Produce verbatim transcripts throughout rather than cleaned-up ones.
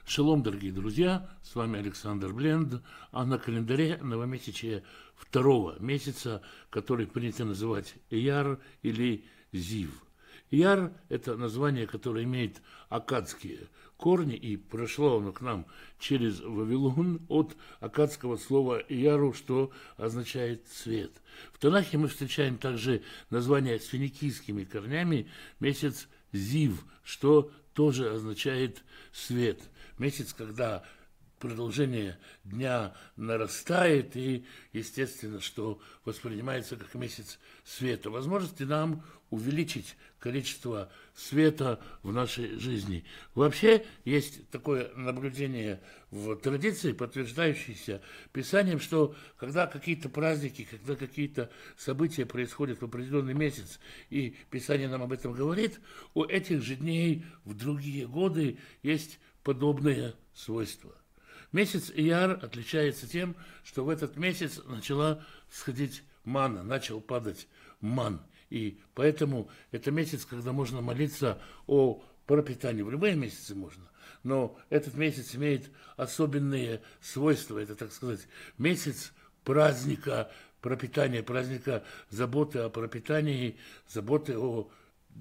Шалом, дорогие друзья, с вами Александр Бленд, а на календаре новомесячие второго месяца, который принято называть Ияр или Зив. Ияр – это название, которое имеет аккадские корни, и прошло оно к нам через Вавилон от аккадского слова Ияру, что означает цвет. В Танахе мы встречаем также название с финикийскими корнями месяц Зив, что тоже означает свет. Месяц, когда продолжение дня нарастает и, естественно, что воспринимается как месяц света. Возможности нам увеличить количество света в нашей жизни. Вообще есть такое наблюдение в традиции, подтверждающееся Писанием, что когда какие-то праздники, когда какие-то события происходят в определенный месяц, и Писание нам об этом говорит, у этих же дней в другие годы есть подобные свойства. Месяц Ияр отличается тем, что в этот месяц начала сходить манна, начал падать ман. И поэтому это месяц, когда можно молиться о пропитании. В любые месяцы можно. Но этот месяц имеет особенные свойства. Это, так сказать, месяц праздника пропитания, праздника заботы о пропитании, заботы о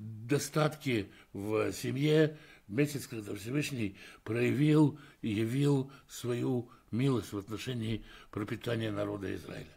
достатке в семье. Месяц, когда Всевышний проявил и явил свою милость в отношении пропитания народа Израиля.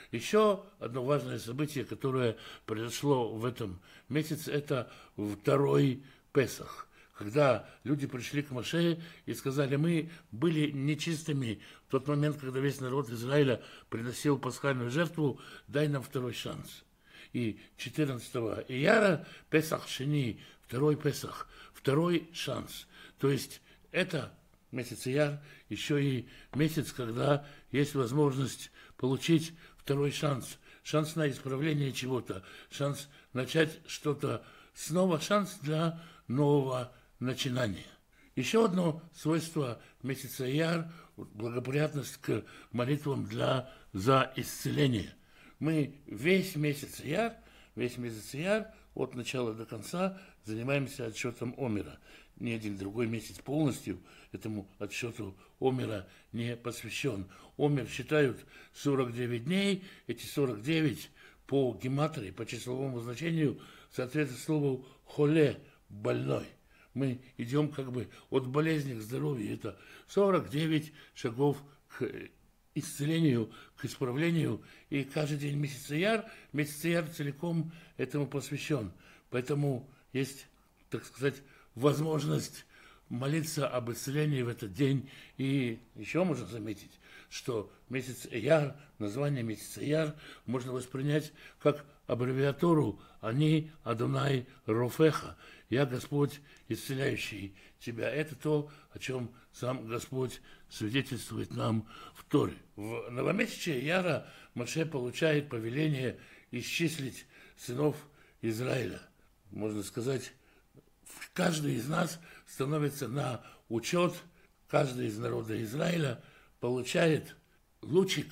Еще одно важное событие, которое произошло в этом месяце, это второй Песах, когда люди пришли к Моше и сказали: мы были нечистыми в тот момент, когда весь народ Израиля приносил пасхальную жертву, дай нам второй шанс. И четырнадцатого Ияра, Песах Шени, второй Песах, второй шанс. То есть это месяц Ияр, еще и месяц, когда есть возможность получить второй шанс. Шанс на исправление чего-то, шанс начать что-то снова, шанс для нового начинания. Еще одно свойство месяца Ияр – благоприятность к молитвам для, за исцеление. Мы весь месяц Ияр, весь месяц Ияр от начала до конца занимаемся отсчетом Омера. Ни один другой месяц полностью этому отсчету Омера не посвящен. Омер считают сорок девять дней. Эти сорок девять по гематрии, по числовому значению, соответствует слову холе, больной. Мы идем как бы от болезни к здоровью. Это сорок девять шагов к исцелению, к исправлению. И каждый день месяца Ияр, месяц Ияр целиком этому посвящен. Поэтому есть, так сказать, возможность молиться об исцелении в этот день. И еще можно заметить, что месяц Ияр, название месяца Ияр можно воспринять как аббревиатуру «Ани Адонай Рофеха». «Я Господь, исцеляющий тебя». Это то, о чем сам Господь свидетельствует нам в Торе. В новомесячие Ияра Моше получает повеление исчислить сынов Израиля. Можно сказать, каждый из нас становится на учет, каждый из народа Израиля получает лучик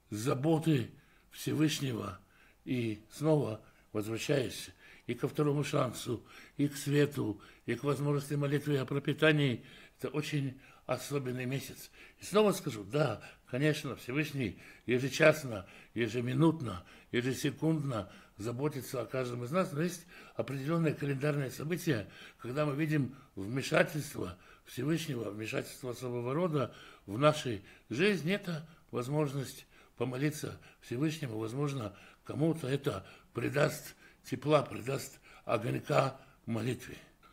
заботы Всевышнего и снова возвращаясь и ко второму шансу, и к свету, и к возможности молитвы о пропитании. Это очень особенный месяц. И снова скажу, да, конечно, Всевышний ежечасно, ежеминутно, ежесекундно заботится о каждом из нас, но есть определенные календарные события, когда мы видим вмешательство Всевышнего, вмешательство особого рода в нашей жизни. Это возможность помолиться Всевышнему, возможно, кому-то это придаст тепла, придаст огонька молитве.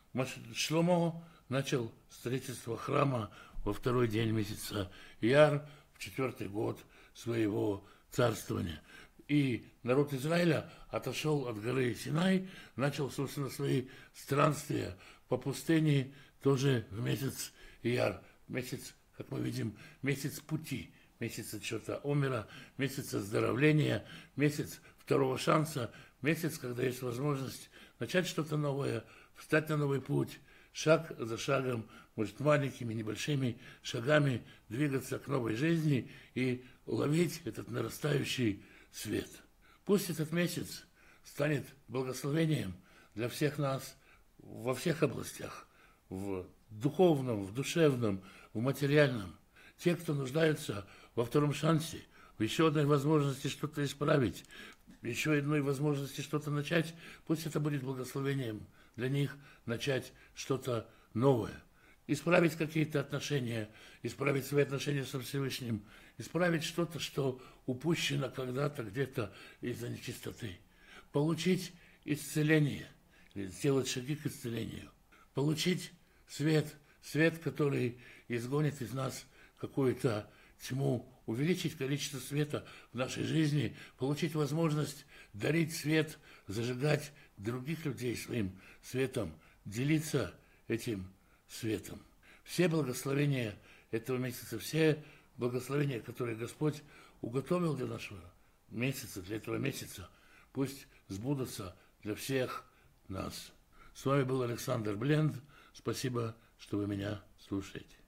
Шломо начал строительство храма во второй день месяца Ияр, в четвертый год своего царствования. И народ Израиля отошел от горы Синай, начал, собственно, свои странствия по пустыне тоже в месяц Ияр. Месяц, как мы видим, месяц пути, месяц отсчета Омера, месяц оздоровления, месяц второго шанса, месяц, когда есть возможность начать что-то новое, встать на новый путь, шаг за шагом, может, маленькими, небольшими шагами двигаться к новой жизни и ловить этот нарастающий свет. Пусть этот месяц станет благословением для всех нас во всех областях, в в духовном, в душевном, в материальном. Те, кто нуждаются во втором шансе, в еще одной возможности что-то исправить, в еще одной возможности что-то начать, пусть это будет благословением для них начать что-то новое. Исправить какие-то отношения, исправить свои отношения со Всевышним, исправить что-то, что упущено когда-то где-то из-за нечистоты. Получить исцеление, или сделать шаги к исцелению. Получить свет, свет, который изгонит из нас какую-то тьму, увеличить количество света в нашей жизни, получить возможность дарить свет, зажигать других людей своим светом, делиться этим светом. Все благословения этого месяца, все благословения, которые Господь уготовил для нашего месяца, для этого месяца, пусть сбудутся для всех нас. С вами был Александр Бленд. Спасибо, что вы меня слушаете.